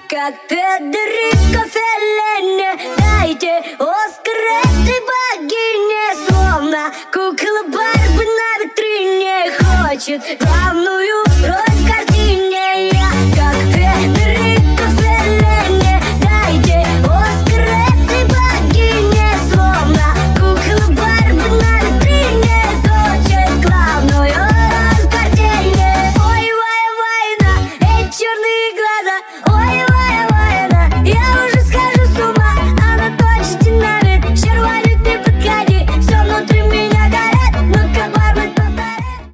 как Федерико Феллини. Дайте Оскар этой богине, словно кукла Барби на витрине хочет главную